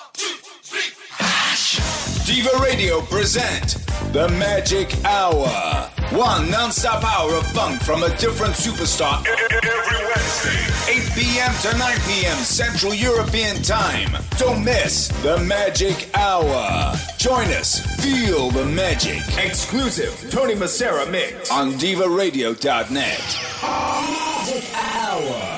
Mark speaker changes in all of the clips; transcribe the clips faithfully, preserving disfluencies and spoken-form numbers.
Speaker 1: Diva Radio present The Magic Hour. One non-stop hour of funk from a different superstar every Wednesday, eight p.m. to nine p.m. Central European Time. Don't miss The Magic Hour. Join us. Feel the magic. Exclusive Tony Macera mix on diva radio dot net. Magic Hour.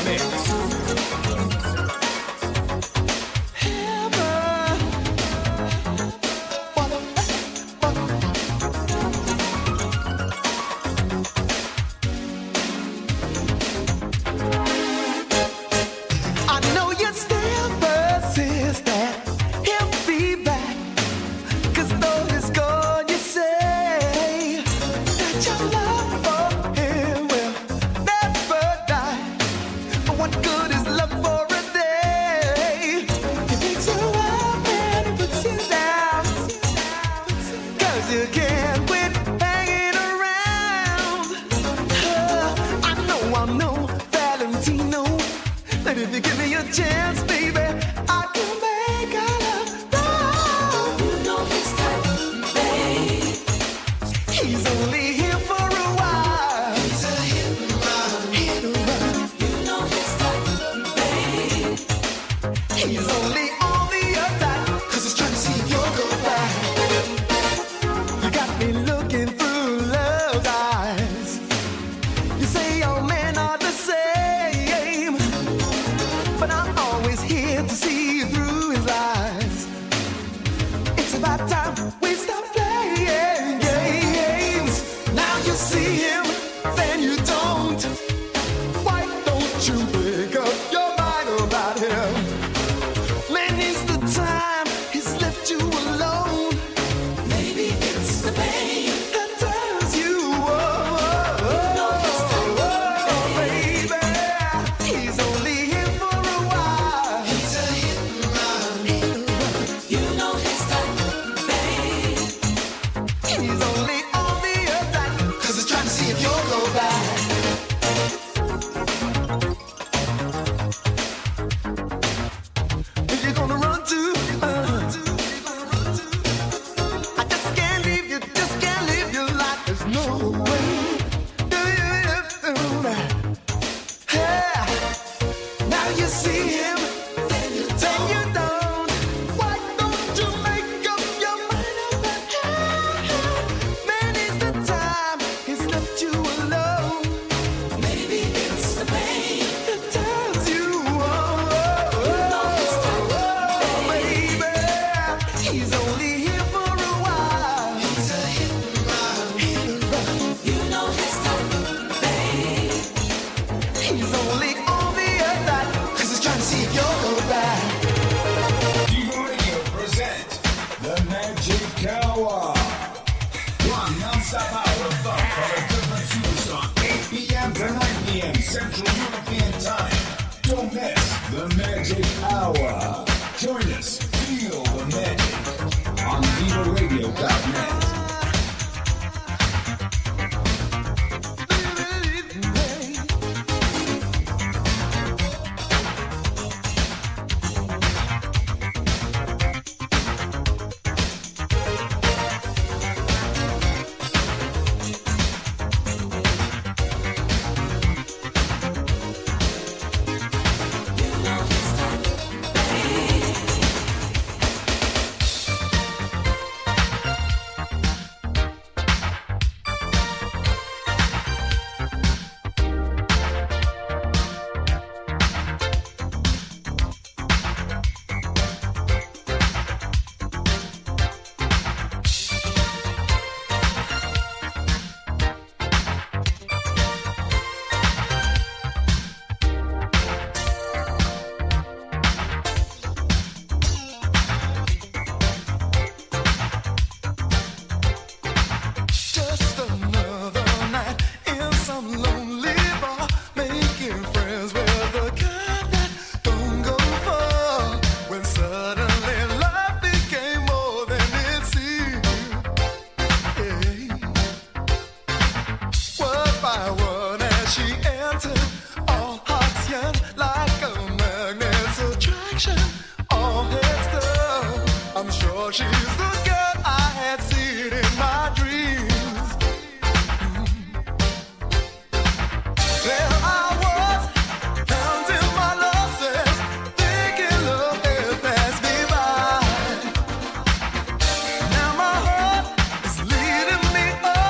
Speaker 1: mix.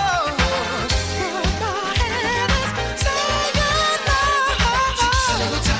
Speaker 2: Little time.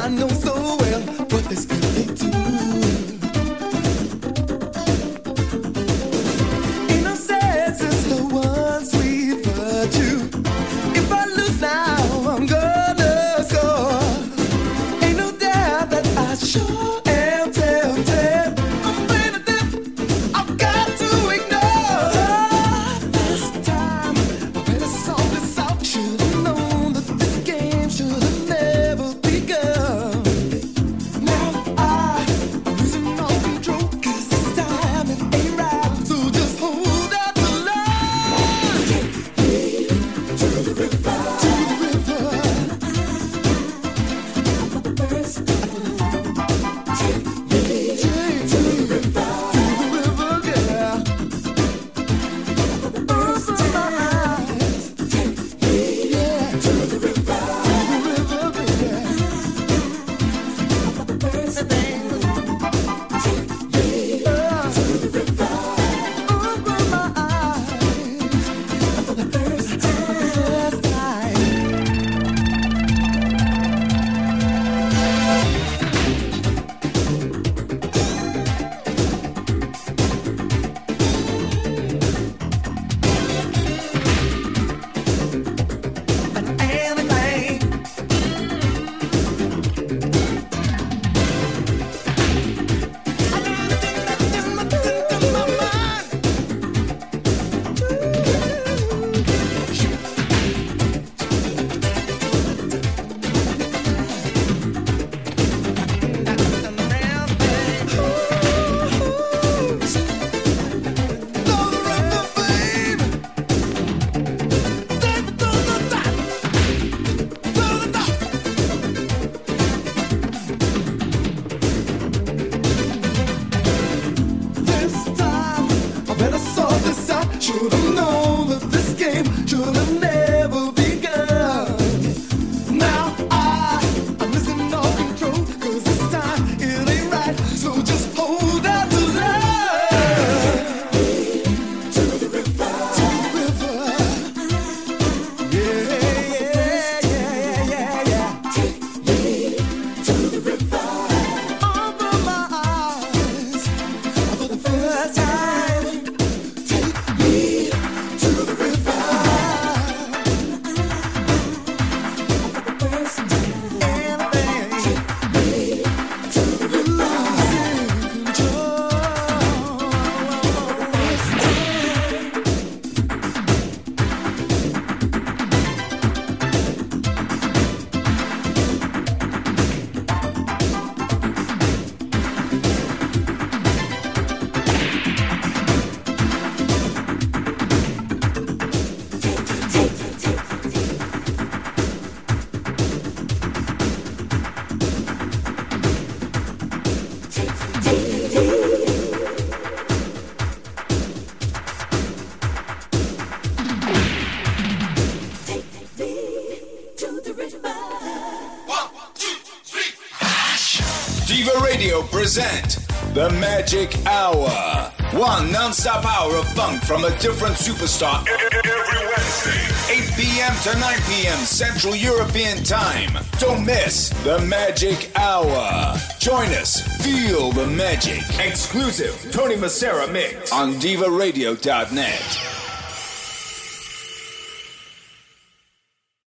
Speaker 2: I know so well what this could lead to. Innocence is the one sweet virtue. If I lose now, I'm gonna score. Ain't no doubt that I sure am tempted. I'm playing a dip, I've got to ignore. This time, I better sort this out. Should've known that this game should've never begun. Now I, I'm losing all control, 'cause this time it ain't right. So just hold out the line. Take me to the river, to the river. First, take me to the river, to the river, girl. First of my eyes, take me, yeah, to the river, to the river, baby. First thing, take me to the river. Open my eyes for the first time, first time. And anything. I need to do nothing, nothing to my mind. This time, I better sort this out. Should've known that this game should've never begun. Now I, I'm losing all control, 'cause this time it ain't right. So just hold out the line. To the river, to the river. Yeah, yeah, yeah, yeah, yeah. Take me to the river. Open my eyes for the first time. Take me to the river. First time, anything. Take me to the river. Losing control. First time.
Speaker 1: Diva Radio present The Magic Hour. One non-stop hour of funk from a different superstar every Wednesday, eight p.m. to nine p.m. Central European Time. Don't miss The Magic Hour. Join us, feel the magic. Exclusive Tony Macera mix on diva radio dot net.